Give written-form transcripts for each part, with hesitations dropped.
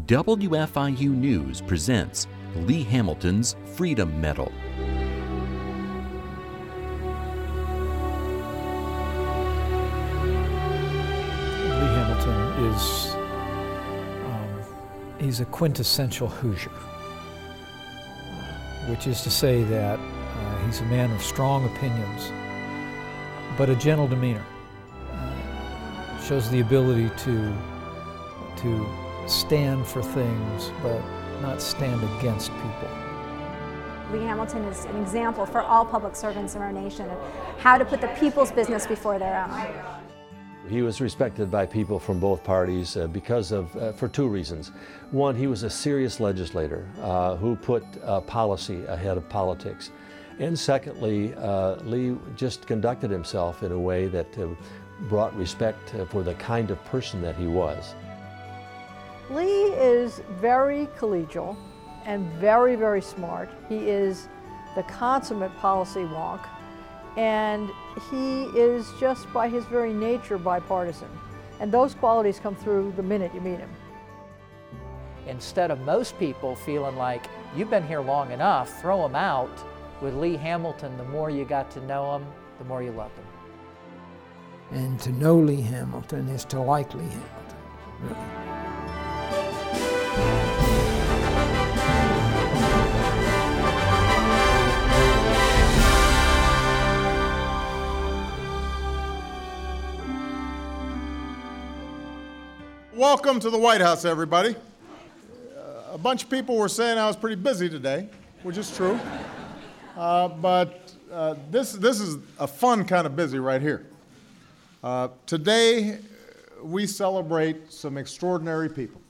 WFIU News presents Lee Hamilton's Freedom Medal. Lee Hamilton is he's a quintessential Hoosier, which is to say that he's a man of strong opinions, but a gentle demeanor. Shows the ability to stand for things, but not stand against people. Lee Hamilton is an example for all public servants in our nation of how to put the people's business before their own. He was respected by people from both parties for two reasons. One, he was a serious legislator who put policy ahead of politics. And secondly, Lee just conducted himself in a way that brought respect for the kind of person that he was. Lee is very collegial and very, very smart. He is the consummate policy wonk, and he is just by his very nature bipartisan. And those qualities come through the minute you meet him. Instead of most people feeling like, you've been here long enough, throw him out, with Lee Hamilton, the more you got to know him, the more you loved him. And to know Lee Hamilton is to like Lee Hamilton, really. Welcome to the White House, everybody. A bunch of people were saying I was pretty busy today, which is true. But this is a fun kind of busy right here. Today, we celebrate some extraordinary people.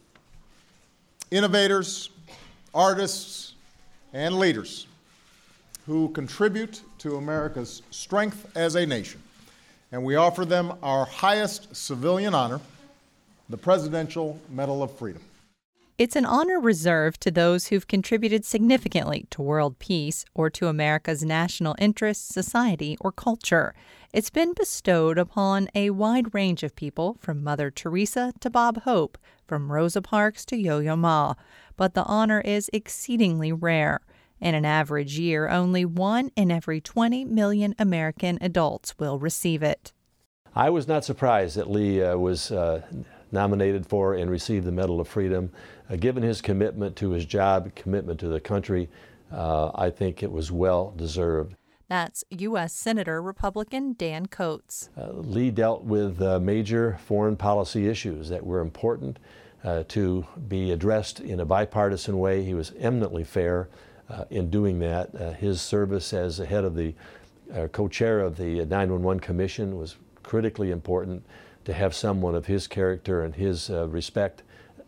Innovators, artists, and leaders who contribute to America's strength as a nation. And we offer them our highest civilian honor, the Presidential Medal of Freedom. It's an honor reserved to those who've contributed significantly to world peace or to America's national interests, society, or culture. It's been bestowed upon a wide range of people, from Mother Teresa to Bob Hope, from Rosa Parks to Yo-Yo Ma. But the honor is exceedingly rare. In an average year, only 1 in every 20 million American adults will receive it. I was not surprised that Lee was nominated for and received the Medal of Freedom. Given his commitment to his job, commitment to the country, I think it was well deserved. That's U.S. Senator Republican Dan Coats. Lee dealt with major foreign policy issues that were important to be addressed in a bipartisan way. He was eminently fair in doing that. His service as the head of the co-chair of the 911 Commission was critically important to have someone of his character and his respect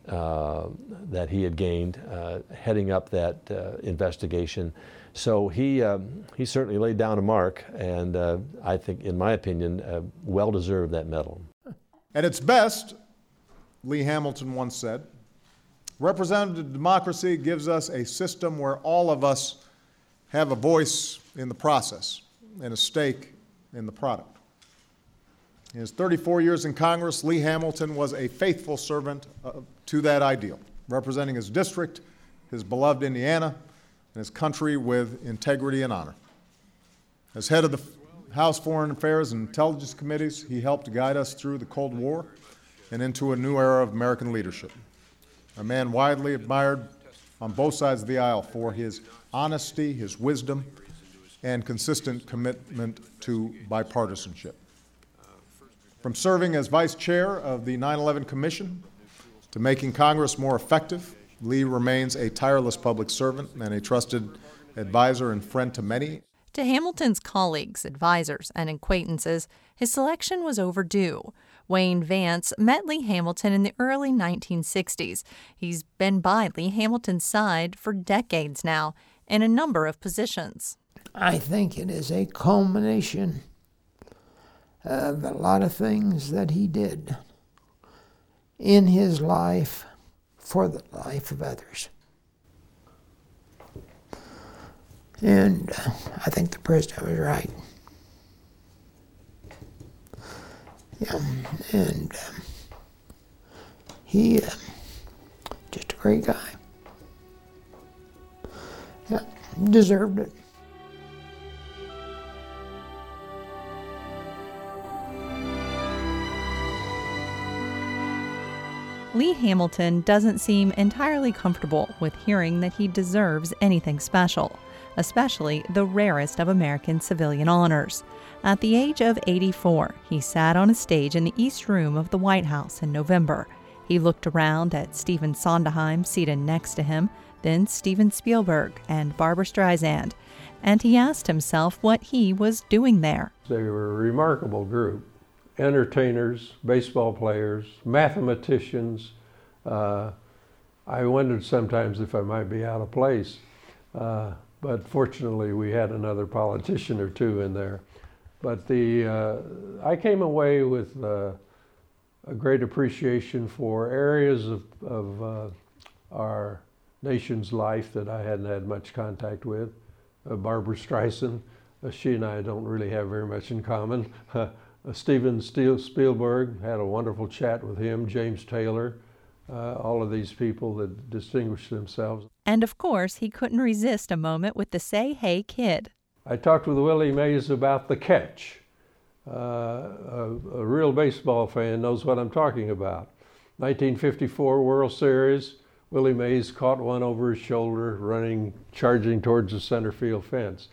that he had gained heading up that investigation. So he certainly laid down a mark, and I think, in my opinion, well deserved that medal. At its best, Lee Hamilton once said, representative democracy gives us a system where all of us have a voice in the process and a stake in the product. In his 34 years in Congress, Lee Hamilton was a faithful servant to that ideal, representing his district, his beloved Indiana, and his country with integrity and honor. As head of the House Foreign Affairs and Intelligence Committees, he helped guide us through the Cold War and into a new era of American leadership. A man widely admired on both sides of the aisle for his honesty, his wisdom, and consistent commitment to bipartisanship. From serving as vice chair of the 9/11 Commission to making Congress more effective, Lee remains a tireless public servant and a trusted advisor and friend to many. To Hamilton's colleagues, advisors, and acquaintances, his selection was overdue. Wayne Vance met Lee Hamilton in the early 1960s. He's been by Lee Hamilton's side for decades now in a number of positions. I think it is a culmination of a lot of things that he did in his life for the life of others. And I think the president was right. Yeah, and he just great guy. Yeah, deserved it. Lee Hamilton doesn't seem entirely comfortable with hearing that he deserves anything special, especially the rarest of American civilian honors. At the age of 84, he sat on a stage in the East Room of the White House in November. He looked around at Stephen Sondheim seated next to him, then Steven Spielberg and Barbra Streisand, and he asked himself what he was doing there. They were a remarkable group. Entertainers, baseball players, mathematicians. I wondered sometimes if I might be out of place, but fortunately we had another politician or two in there. But I came away with a great appreciation for areas of our nation's life that I hadn't had much contact with. Barbra Streisand, she and I don't really have very much in common. Steven Spielberg, had a wonderful chat with him, James Taylor, all of these people that distinguished themselves. And of course, he couldn't resist a moment with the Say Hey Kid. I talked with Willie Mays about the catch. A real baseball fan knows what I'm talking about. 1954 World Series, Willie Mays caught one over his shoulder, charging towards the center field fence.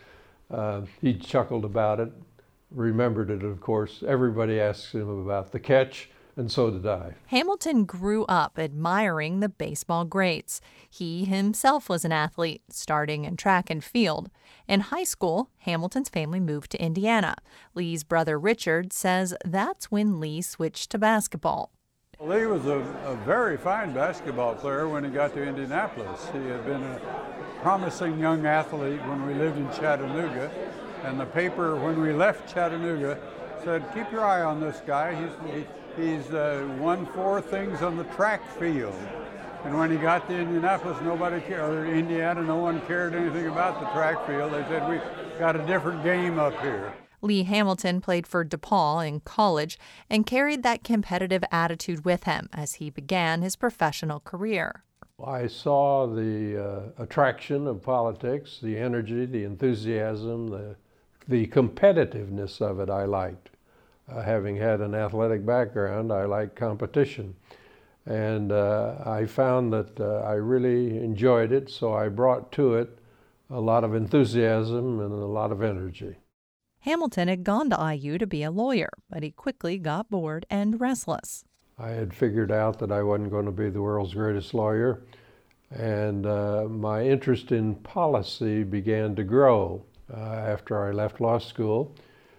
He chuckled about it. Remembered it, of course. Everybody asks him about the catch, and so did I. Hamilton grew up admiring the baseball greats. He himself was an athlete, starting in track and field. In high school, Hamilton's family moved to Indiana. Lee's brother Richard says that's when Lee switched to basketball. Lee was a very fine basketball player when he got to Indianapolis. He had been a promising young athlete when we lived in Chattanooga. And the paper, when we left Chattanooga, said, keep your eye on this guy. He's won 4 things on the track field. And when he got to Indianapolis, nobody cared, or Indiana, no one cared anything about the track field. They said, we got a different game up here. Lee Hamilton played for DePaul in college and carried that competitive attitude with him as he began his professional career. I saw the attraction of politics, the energy, the enthusiasm, the competitiveness of it I liked. Having had an athletic background, I liked competition. And I found that I really enjoyed it, so I brought to it a lot of enthusiasm and a lot of energy. Hamilton had gone to IU to be a lawyer, but he quickly got bored and restless. I had figured out that I wasn't going to be the world's greatest lawyer, and my interest in policy began to grow after I left law school.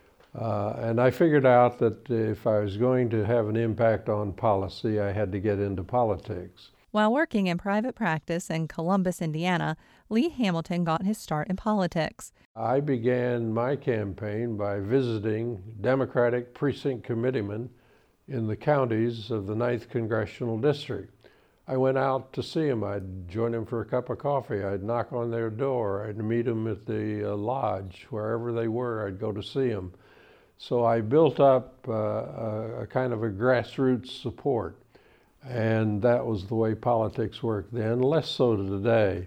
And I figured out that if I was going to have an impact on policy, I had to get into politics. While working in private practice in Columbus, Indiana, Lee Hamilton got his start in politics. I began my campaign by visiting Democratic precinct committeemen in the counties of the 9th Congressional District. I went out to see them. I'd join them for a cup of coffee. I'd knock on their door. I'd meet them at the lodge. Wherever they were, I'd go to see them. So I built up a kind of a grassroots support. And that was the way politics worked then, less so today.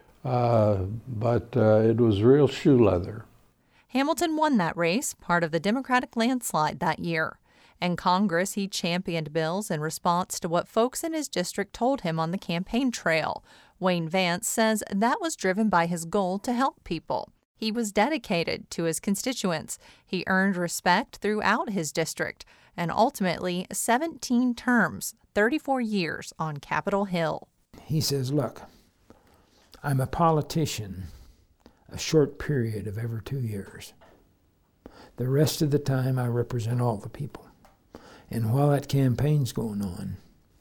But it was real shoe leather. Hamilton won that race, part of the Democratic landslide that year. In Congress, he championed bills in response to what folks in his district told him on the campaign trail. Wayne Vance says that was driven by his goal to help people. He was dedicated to his constituents. He earned respect throughout his district, and ultimately 17 terms, 34 years on Capitol Hill. He says, look, I'm a politician a short period of every 2 years. The rest of the time I represent all the people. And while that campaign's going on,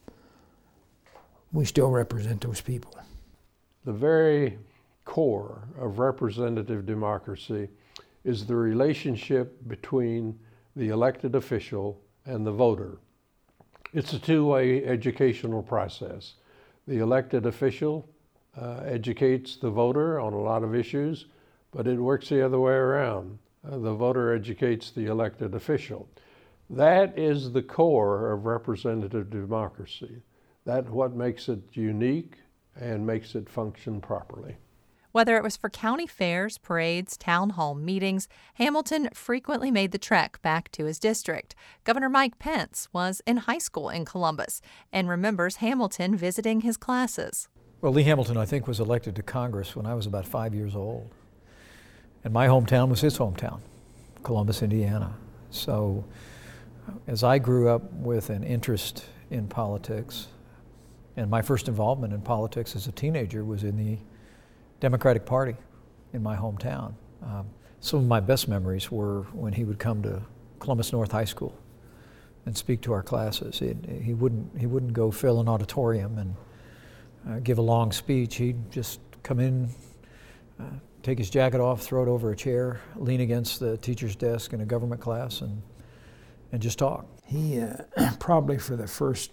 we still represent those people. The very core of representative democracy is the relationship between the elected official and the voter. It's a two-way educational process. The elected official educates the voter on a lot of issues, but it works the other way around. The voter educates the elected official. That is the core of representative democracy. That's what makes it unique and makes it function properly. Whether it was for county fairs, parades, town hall meetings, Hamilton frequently made the trek back to his district. Governor Mike Pence was in high school in Columbus and remembers Hamilton visiting his classes. Well, Lee Hamilton, I think, was elected to Congress when I was about 5 years old. And my hometown was his hometown, Columbus, Indiana. So as I grew up with an interest in politics, and my first involvement in politics as a teenager was in the Democratic Party in my hometown. Some of my best memories were when he would come to Columbus North High School and speak to our classes. He wouldn't go fill an auditorium and give a long speech. He'd just come in, take his jacket off, throw it over a chair, lean against the teacher's desk in a government class, and just talk. He probably for the first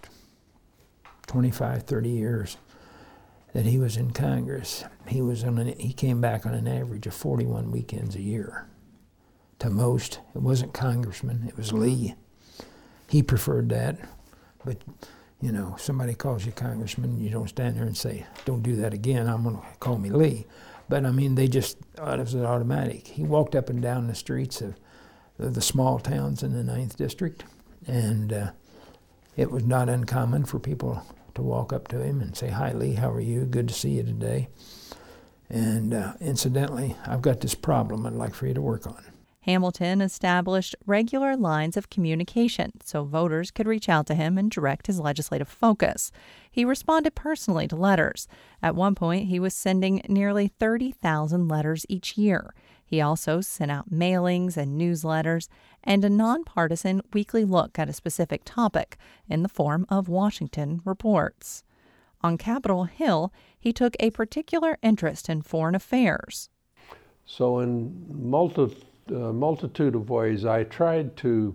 25, 30 years that he was in Congress, he came back on an average of 41 weekends a year. To most, it wasn't congressman, it was Lee. He preferred that, but you know, somebody calls you congressman, you don't stand there and say, don't do that again, I'm gonna call me Lee. But I mean, it was automatic. He walked up and down the streets of the small towns in the 9th District, and it was not uncommon for people to walk up to him and say, "Hi, Lee, how are you? Good to see you today. And incidentally, I've got this problem I'd like for you to work on." Hamilton established regular lines of communication so voters could reach out to him and direct his legislative focus. He responded personally to letters. At one point, he was sending nearly 30,000 letters each year. He also sent out mailings and newsletters and a nonpartisan weekly look at a specific topic in the form of Washington Reports. On Capitol Hill, he took a particular interest in foreign affairs. So in multitude of ways, I tried to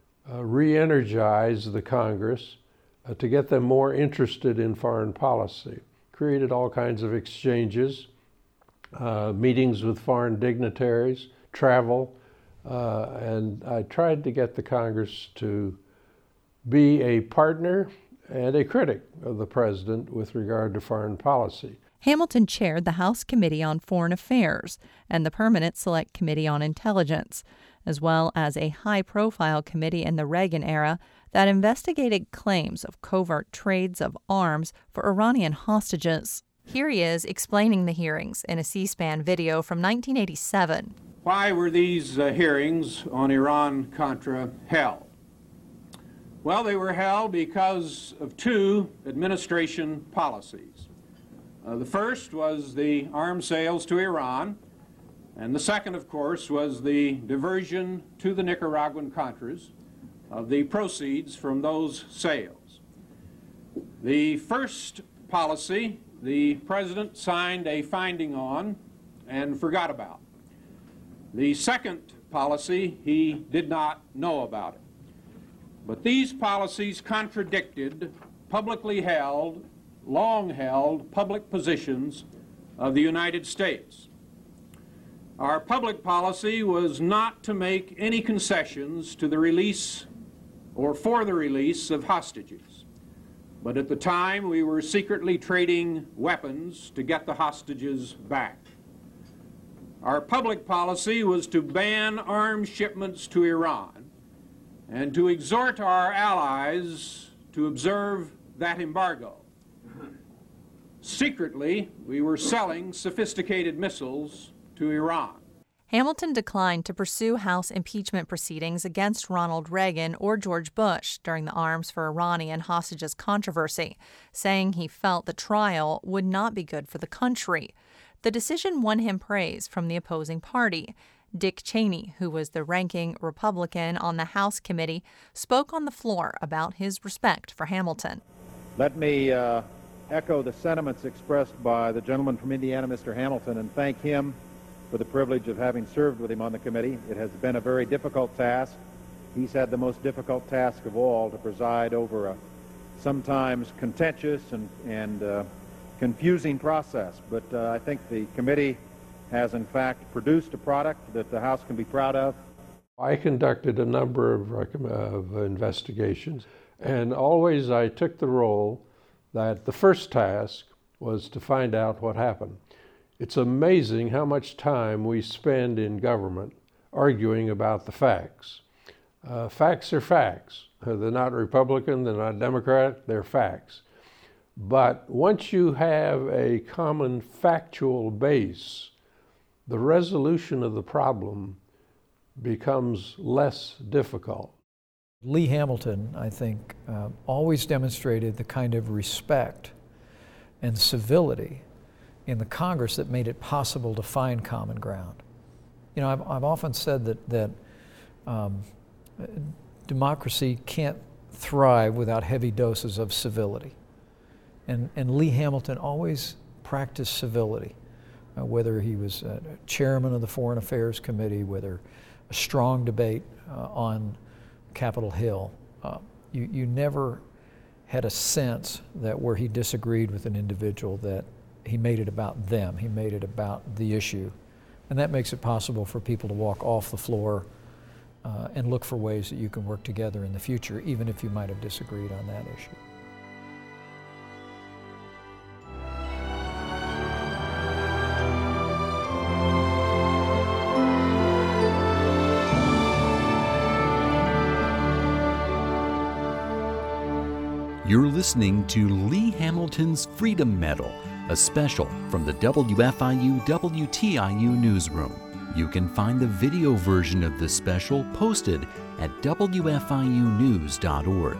re-energize the Congress to get them more interested in foreign policy. Created all kinds of exchanges, meetings with foreign dignitaries, travel, and I tried to get the Congress to be a partner and a critic of the president with regard to foreign policy. Hamilton chaired the House Committee on Foreign Affairs and the Permanent Select Committee on Intelligence, as well as a high-profile committee in the Reagan era that investigated claims of covert trades of arms for Iranian hostages. Here he is explaining the hearings in a C-SPAN video from 1987. Why were these hearings on Iran-Contra held? Well, they were held because of two administration policies. The first was the arms sales to Iran, and the second, of course, was the diversion to the Nicaraguan Contras of the proceeds from those sales. The first policy, the president signed a finding on and forgot about. The second policy, he did not know about it. But these policies contradicted publicly held, long-held public positions of the United States. Our public policy was not to make any concessions to the release or for the release of hostages. But at the time, we were secretly trading weapons to get the hostages back. Our public policy was to ban arms shipments to Iran and to exhort our allies to observe that embargo. Secretly, we were selling sophisticated missiles to Iran. Hamilton declined to pursue House impeachment proceedings against Ronald Reagan or George Bush during the arms for Iranian hostages controversy, saying he felt the trial would not be good for the country. The decision won him praise from the opposing party. Dick Cheney, who was the ranking Republican on the House committee, spoke on the floor about his respect for Hamilton. Let me echo the sentiments expressed by the gentleman from Indiana, Mr. Hamilton, and thank him for the privilege of having served with him on the committee. It has been a very difficult task. He's had the most difficult task of all, to preside over a sometimes contentious and confusing process. But I think the committee has in fact produced a product that the House can be proud of. I conducted a number of investigations, and always I took the role that the first task was to find out what happened. It's amazing how much time we spend in government arguing about the facts. Facts are facts. They're not Republican, they're not Democrat, they're facts. But once you have a common factual base, the resolution of the problem becomes less difficult. Lee Hamilton, I think, always demonstrated the kind of respect and civility in the Congress that made it possible to find common ground. You know, I've often said that democracy can't thrive without heavy doses of civility. And Lee Hamilton always practiced civility, whether he was chairman of the Foreign Affairs Committee, whether a strong debate on Capitol Hill. You never had a sense that where he disagreed with an individual that he made it about them, he made it about the issue. And that makes it possible for people to walk off the floor and look for ways that you can work together in the future, even if you might have disagreed on that issue. You're listening to Lee Hamilton's Freedom Medal, a special from the WFIU WTIU newsroom. You can find the video version of this special posted at WFIUnews.org.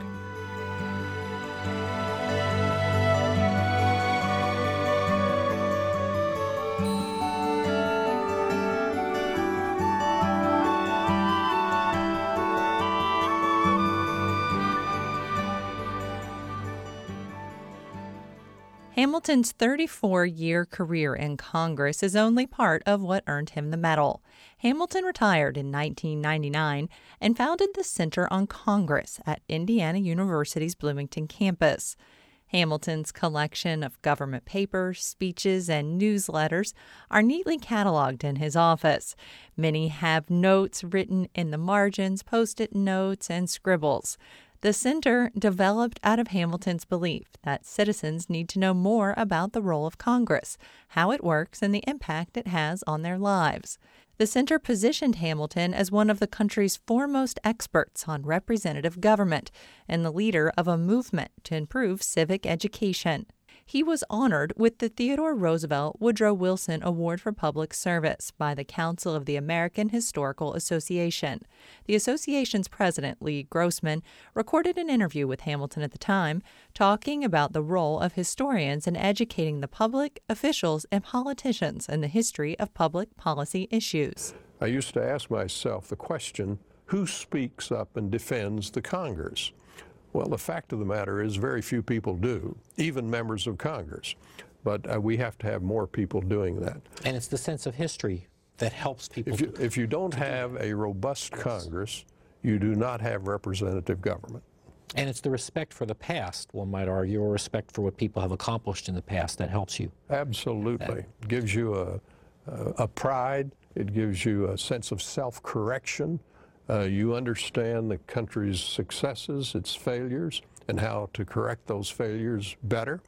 Hamilton's 34-year career in Congress is only part of what earned him the medal. Hamilton retired in 1999 and founded the Center on Congress at Indiana University's Bloomington campus. Hamilton's collection of government papers, speeches, and newsletters are neatly cataloged in his office. Many have notes written in the margins, post-it notes, and scribbles. The center developed out of Hamilton's belief that citizens need to know more about the role of Congress, how it works, and the impact it has on their lives. The center positioned Hamilton as one of the country's foremost experts on representative government and the leader of a movement to improve civic education. He was honored with the Theodore Roosevelt Woodrow Wilson Award for Public Service by the Council of the American Historical Association. The association's president, Lee Grossman, recorded an interview with Hamilton at the time, talking about the role of historians in educating the public, officials, and politicians in the history of public policy issues. I used to ask myself the question, who speaks up and defends the Congress? Well, the fact of the matter is very few people do, even members of Congress. But we have to have more people doing that. And it's the sense of history that helps people. If you don't have a robust Congress, you do not have representative government. And it's the respect for the past, one might argue, or respect for what people have accomplished in the past that helps you. Absolutely. It gives you a pride. It gives you a sense of self-correction. You understand the country's successes, its failures, and how to correct those failures better.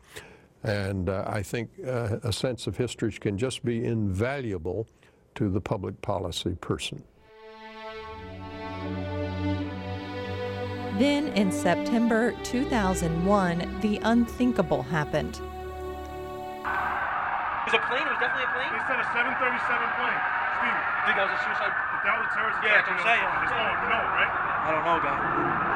And I think a sense of history can just be invaluable to the public policy person. Then, in September 2001, the unthinkable happened. It was a plane? It was definitely a plane? They said a 737 plane. Steve. Think that was a suicide? If that was a terrorist Yeah, attack, that's what I'm saying. it's all, you know, right? I don't know, guy.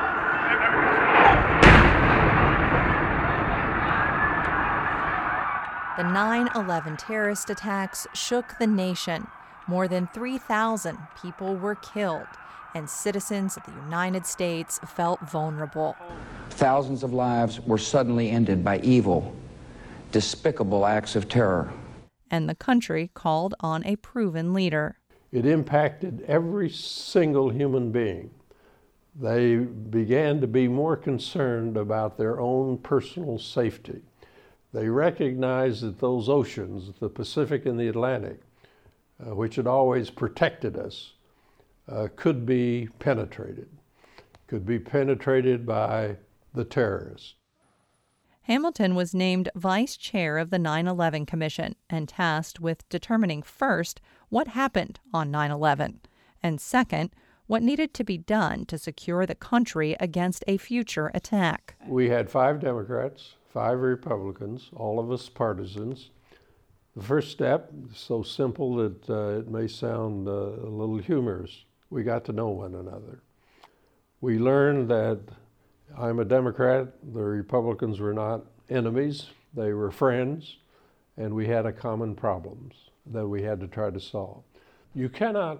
The 9/11 terrorist attacks shook the nation. More than 3,000 people were killed, and citizens of the United States felt vulnerable. Thousands of lives were suddenly ended by evil, despicable acts of terror. And the country called on a proven leader. It impacted every single human being. They began to be more concerned about their own personal safety. They recognized that those oceans, the Pacific and the Atlantic, which had always protected us, could be penetrated by the terrorists. Hamilton was named vice chair of the 9/11 Commission and tasked with determining first what happened on 9/11 and second, what needed to be done to secure the country against a future attack. We had 5 Democrats, 5 Republicans, all of us partisans. The first step, so simple that it may sound a little humorous, we got to know one another. We learned that I'm a Democrat, the Republicans were not enemies, they were friends, and we had a common problems that we had to try to solve. You cannot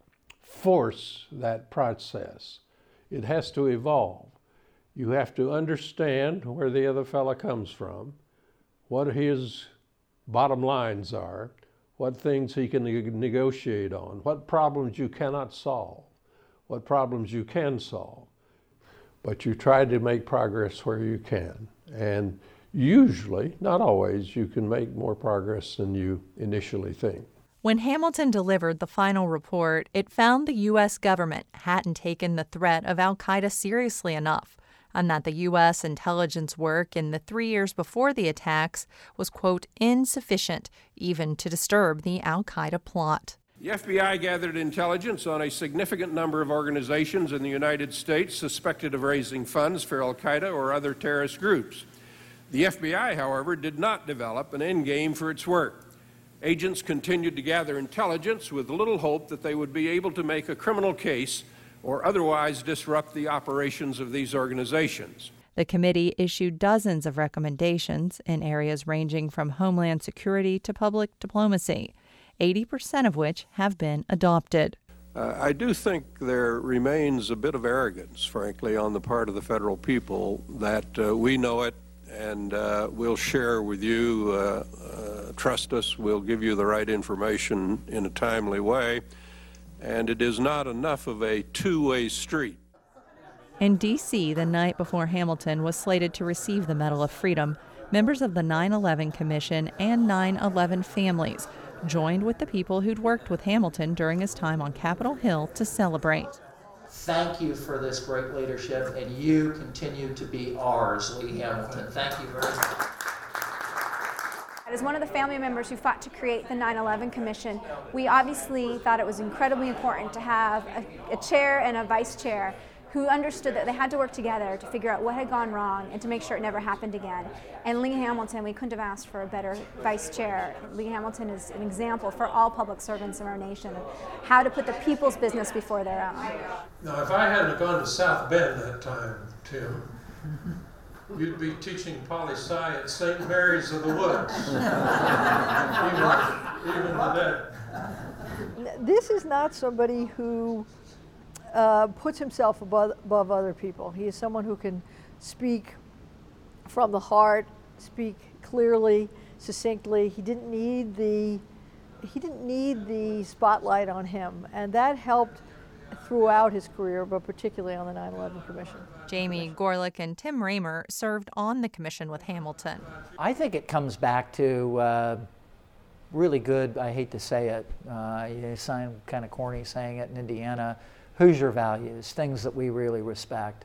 force that process. It has to evolve. You have to understand where the other fella comes from, what his bottom lines are, what things he can negotiate on, what problems you cannot solve, what problems you can solve. But you try to make progress where you can. And usually, not always, you can make more progress than you initially think. When Hamilton delivered the final report, it found the U.S. government hadn't taken the threat of al-Qaeda seriously enough, and that the U.S. intelligence work in the 3 years before the attacks was, quote, insufficient even to disturb the al-Qaeda plot. The FBI gathered intelligence on a significant number of organizations in the United States suspected of raising funds for al-Qaeda or other terrorist groups. The FBI, however, did not develop an end game for its work. Agents continued to gather intelligence with little hope that they would be able to make a criminal case or otherwise disrupt the operations of these organizations. The committee issued dozens of recommendations in areas ranging from homeland security to public diplomacy, 80% of which have been adopted. I do think there remains a bit of arrogance, frankly, on the part of the federal people that we know it and we'll share with you, trust us, we'll give you the right information in a timely way, and it is not enough of a two-way street. In D.C., the night before Hamilton was slated to receive the Medal of Freedom, members of the 9/11 Commission and 9/11 families joined with the people who'd worked with Hamilton during his time on Capitol Hill to celebrate. Thank you for this great leadership, and you continue to be ours, Lee Hamilton. Thank you very much. As one of the family members who fought to create the 9/11 Commission, we obviously thought it was incredibly important to have a chair and a vice chair who understood that they had to work together to figure out what had gone wrong and to make sure it never happened again. And Lee Hamilton, we couldn't have asked for a better vice chair. Lee Hamilton is an example for all public servants in our nation of how to put the people's business before their own. Now, if I hadn't gone to South Bend that time, Tim, you'd be teaching poli-sci at St. Mary's of the Woods. even today. This is not somebody who puts himself above other people. He is someone who can speak from the heart, speak clearly, succinctly. He didn't need the spotlight on him, and that helped throughout his career, but particularly on the 9/11 Commission. Jamie Gorelick and Tim Raymer served on the commission with Hamilton. I think it comes back to really good, I hate to say it, you sound kind of corny saying it in Indiana, Hoosier values, things that we really respect.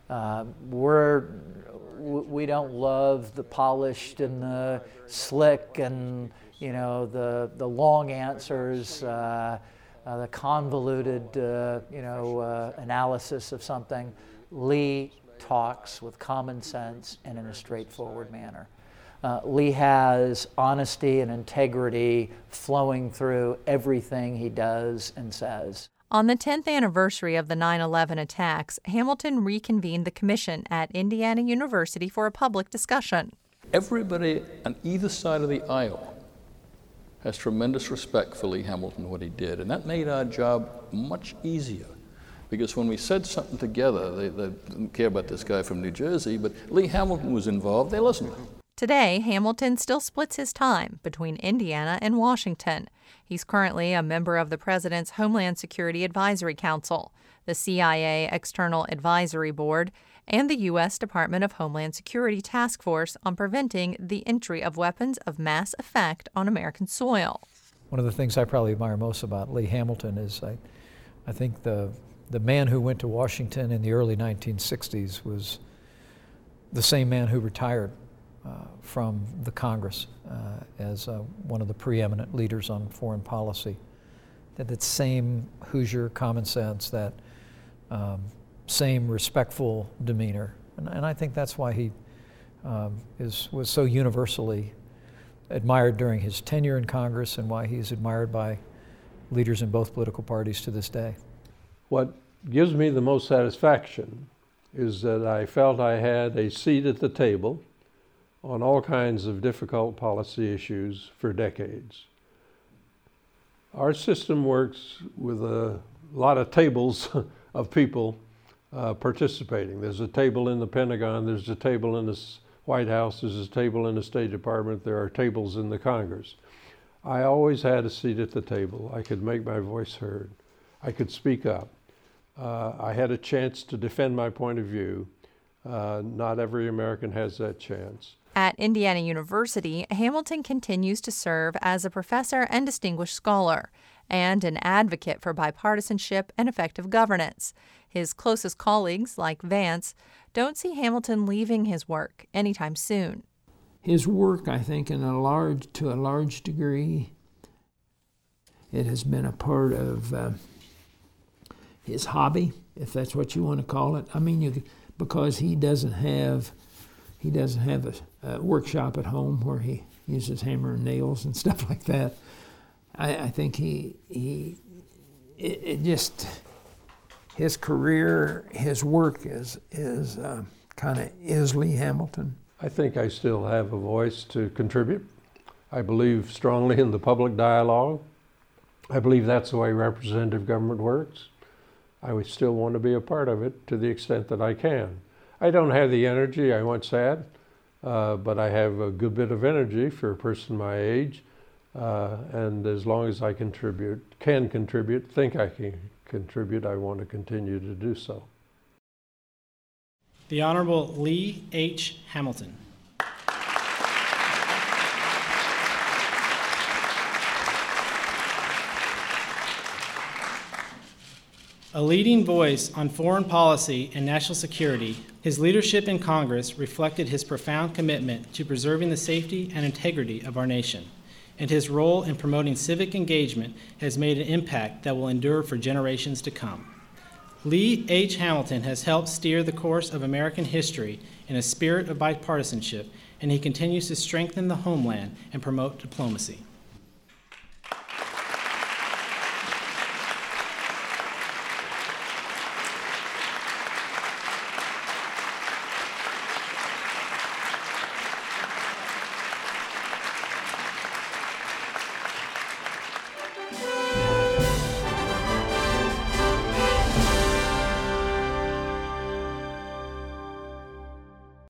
We don't love the polished and the slick and the long answers, the convoluted analysis of something. Lee talks with common sense and in a straightforward manner. Lee has honesty and integrity flowing through everything he does and says. On the 10th anniversary of the 9/11 attacks, Hamilton reconvened the commission at Indiana University for a public discussion. Everybody on either side of the aisle has tremendous respect for Lee Hamilton, what he did, and that made our job much easier. Because when we said something together, they didn't care about this guy from New Jersey, but Lee Hamilton was involved, they listened. Today, Hamilton still splits his time between Indiana and Washington. He's currently a member of the President's Homeland Security Advisory Council, the CIA External Advisory Board, and the U.S. Department of Homeland Security Task Force on preventing the entry of weapons of mass effect on American soil. One of the things I probably admire most about Lee Hamilton is I think the man who went to Washington in the early 1960s was the same man who retired from the Congress as one of the preeminent leaders on foreign policy. That same Hoosier common sense, that same respectful demeanor. And I think that's why he was so universally admired during his tenure in Congress, and why he's admired by leaders in both political parties to this day. What gives me the most satisfaction is that I felt I had a seat at the table on all kinds of difficult policy issues for decades. Our system works with a lot of tables of people participating. There's a table in the Pentagon, there's a table in the White House, there's a table in the State Department, there are tables in the Congress. I always had a seat at the table. I could make my voice heard. I could speak up. I had a chance to defend my point of view. Not every American has that chance. At Indiana University, Hamilton continues to serve as a professor and distinguished scholar, and an advocate for bipartisanship and effective governance. His closest colleagues, like Vance, don't see Hamilton leaving his work anytime soon. His work, I think, to a large degree, it has been a part of his hobby, if that's what you want to call it. I mean, because he doesn't have a workshop at home where he uses hammer and nails and stuff like that. I think his career, his work is kind of Lee Hamilton. I think I still have a voice to contribute. I believe strongly in the public dialogue. I believe that's the way representative government works. I would still want to be a part of it to the extent that I can. I don't have the energy I once had, but I have a good bit of energy for a person my age. And as long as I can contribute, think I can contribute, I want to continue to do so. The Honorable Lee H. Hamilton. A leading voice on foreign policy and national security, his leadership in Congress reflected his profound commitment to preserving the safety and integrity of our nation, and his role in promoting civic engagement has made an impact that will endure for generations to come. Lee H. Hamilton has helped steer the course of American history in a spirit of bipartisanship, and he continues to strengthen the homeland and promote diplomacy.